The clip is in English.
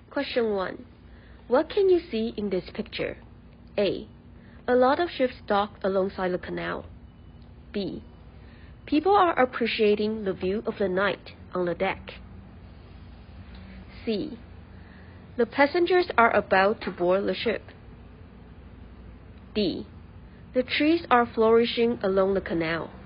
Question 1. What can you see in this picture? A. A lot of ships docked alongside the canal. B. People are appreciating the view of the night on the deck. C. The passengers are about to board the ship. D. The trees are flourishing along the canal.